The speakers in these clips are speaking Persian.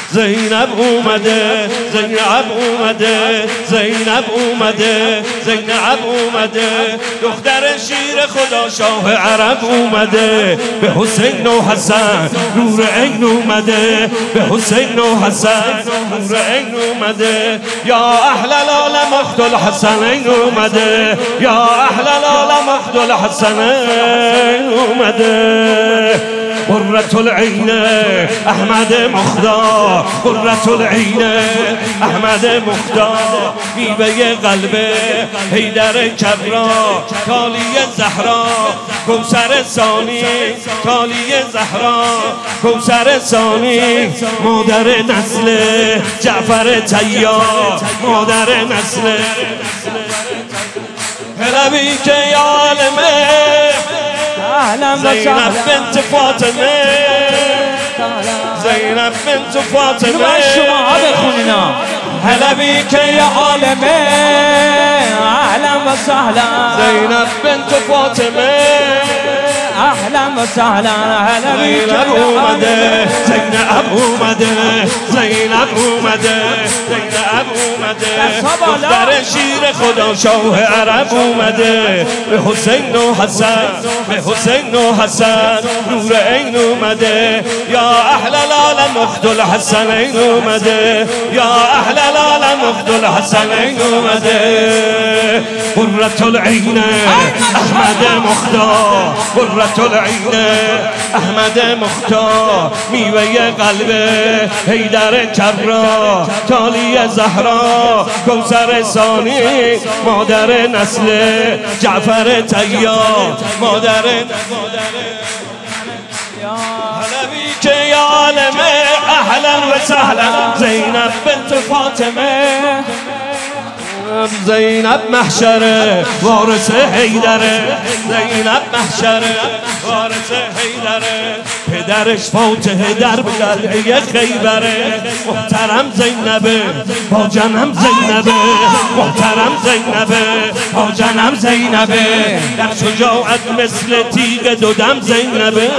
زینب اومده، زینب اومده، زینب اومده، زینب اومده، دختر شیر خدا شاه عرب اومده، به حسین و حسن نور عین اومده، به حسین و حسن نور عین اومده، یا اهل العالم اخت الحسنین اومده، یا اهل العالم اخت الحسنین اومده. قرة العین احمد مختار، قرة العین احمد مختار، میوه قلب حیدر کرا، تالی زهرا کوثر ثانی، تالی زهرا کوثر ثانی، مادر نسل جعفر طیار، مادر نسل حلبی که یا عالمه زینب بنت فاطمه، زینب بنت فاطمه، شما بخونینا حلبی که یا عالمه، اهلا و سهلا زینب بنت فاطمه، اهلا و سهلا. حلبی که اومده، زینب اومده، زینب اومده، زینب اومده، دختر شیر خدا شاه عرب اومده، به حسین و حسن، به حسین و حسن نور عین اومده، یا اهل العالم اخت الحسنین اومده، یا اهل العالم اخت الحسنین اومده. قرة العین احمد مختار، قرة العین احمد مختار، میوه قلب حیدر کرا، تالی زهرا کوثر ثانی، مادر نسل جعفر طیار، مادر حلبی که یا عالمه اهلا و سهلا. زینب بنت فاطمه، زینب محشره وارث حیدره، زینب محشره وارث حیدره، پدرش فاتح در قلعه خیبره، محترم زینبه با جنم زینبه، محترم زینبه با جنم زینبه، در شجاعت مثل تیغ دودم زینبه،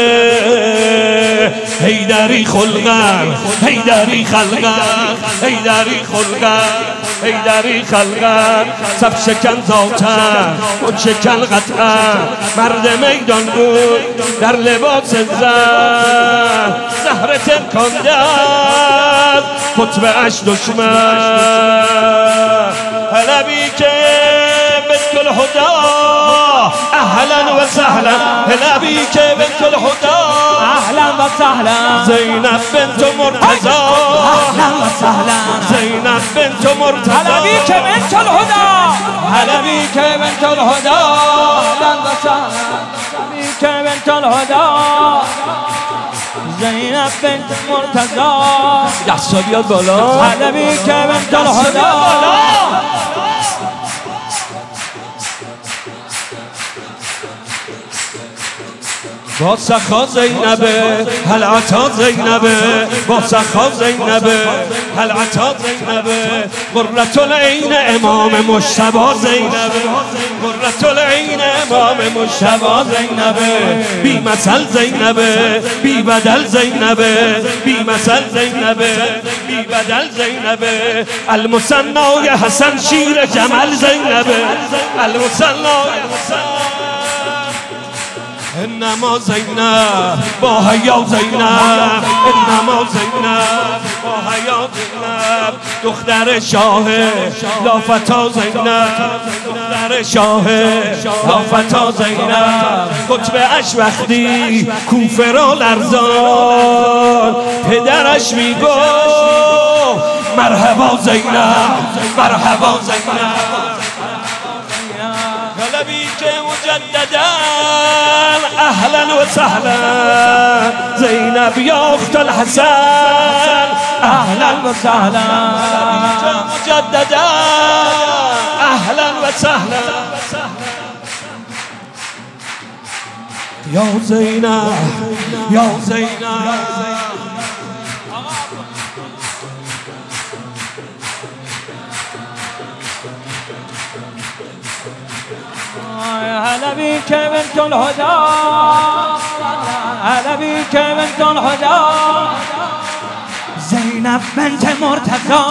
حیدری خلقم، حیدری خلقم، حیدری خلقم، حیدری خلقم، صف شکن ذاتم خود شکن قطعم، مرد میدان بود در لباس زن، زهر ترکانده از خطبه‌اش دشمن، حلبی که بنت الهدا اهلا و سهلا، حلبی که بنت الهدا اهلا و سهلا. زینب بنت مرتضی، اهلا و سهلا. زینب بنت مرتضی، حلبی که بنت الهدا، حلبی که بنت الهدا، اهلا و سهلا. حلبی که بنت الهدا، زینب بنت مرتضی، دست بیاد بالا، حلبی که بنت الهدا. با سخا زینبه هل عطا زینبه، با سخا زینبه هل عطا زینبه، قرة العین امام مجتبی زینبه، قرة العین امام مجتبی زینبه، بی مثل زینبه بی بدل زینبه، بی مثل زینبه بی بدل زینبه، المثنای حسن شیر جمل زینبه، المثنای حسن انما زینب با حیا زینب، انما زینب با حیا زینب، دختر شاه لافتا زینب، دختر شاه لافتا زینب، خطبه اش وقتی کوفه را لرزان، پدرش میگفت مرحبا زینب، مرحبا زینب، حلبی که مجددا اهلا و سهلا. زینب یا اخت الحسن اهلا و سهلا. مجددا اهلا و سهلا. یا زینب یا زینب حلبی که بنت الهدا، حلبی که بنت الهدا، زینب بنت مرتضی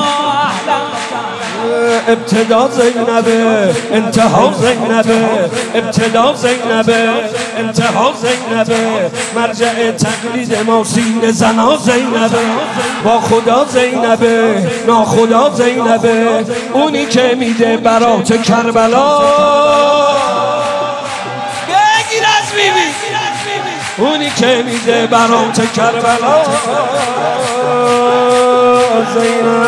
ابتدا زینبه انتها زینبه ابتدا زینبه انتها زینبه مرجع تقلید ما سینه زنا زینبه با خدا زینبه ناخدا زینبه اونی که میده برات کربلا بگیر از بیبی اونی که میده برات کربلا زینب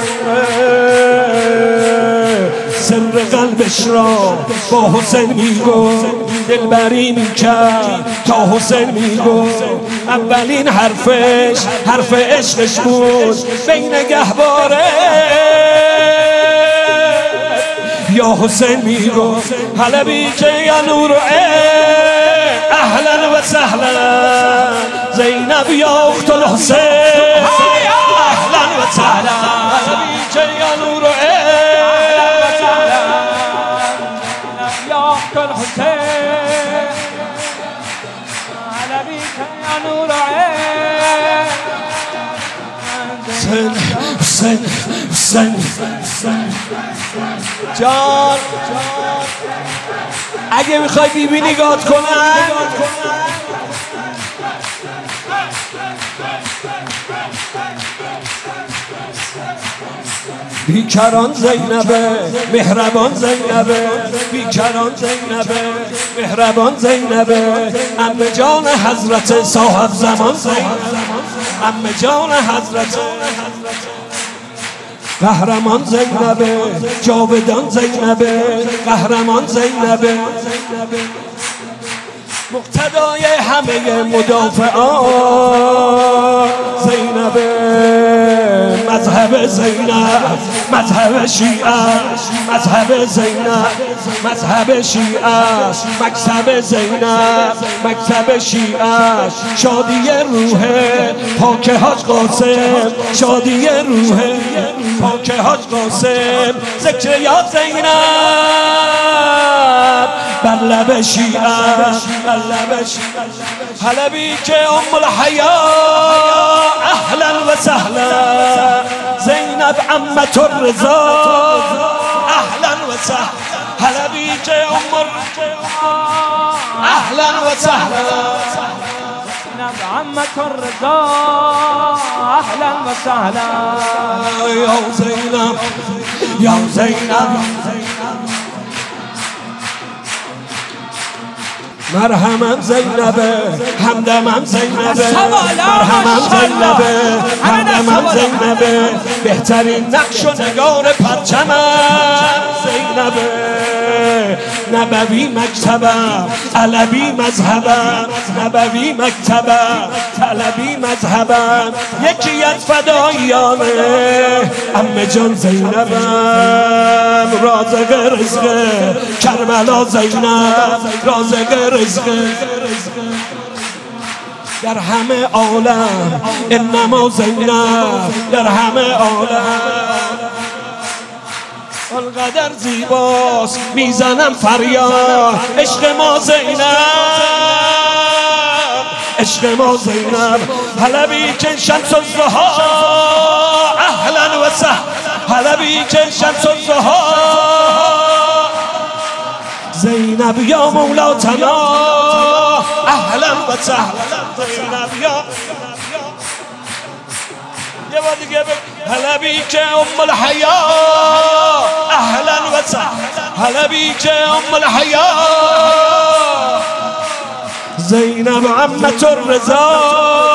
سر قلبش را با حسین میگو دلبری میکرد تا حسین میگو اولین حرف عشقش بود بین گهواره یا حسین میگو حلبی که یا نور اهلا و سهلا زینب یا اخت الحسین اهلا و سهلا حلبی که یا نور یا اخت الحسین حلبی که یا نور حسین جان اگه میخوای بیبی نگات کنن بیکران زینبه مهربان زینبه بیکران زینبه مهربان زینبه عمه جان حضرت صاحب زمان زینبه عمه جان حضرت قهرمان زینبه جاودان زینبه قهرمان زینبه مقتدای همه مدافعان زینبه مذهب زینب مذهب شیعه مذهب زینب مذهب شیعه مکتب زینب مکتب شیعه شادی روح پاک حاج قاسم شادی روح پاک حاج قاسم ذکر یا زینب بر لب شیعه بر لب شیعه حلبی که ام الحیا اهلا و سهلا زینب عمت الرضا اهلا و سهلا حلبی که ام اهلا و سهلا زینب عمت الرضا اهلا و سهلا یا زینب یا زینب مرحمم زینبه همدمم زینبه مرحمم زینبه همدمم زینبه بهترین نقش و نگار پرچمم زینبه نبوی مکتبم طلبی مذهبم نبوی مکتبم طلبی مذهبم یکی از فدایانه عمه جان زینبم رازق رزق کربلا زینب رازق رزق در همه عالم انما زینب در همه عالم القدر زیباست میزنم فریاد عشق ما زینب عشق ما زینب حلبی که شمس الضحی اهلا و سهلا حلبی که شمس الضحی زینب یا مولاتنا اهلا و سهلا زینب یا یه بار دیگه حلبی که ام الحیا اهلا و سهلا حلبی که ام الحیا زینب عمت الرضا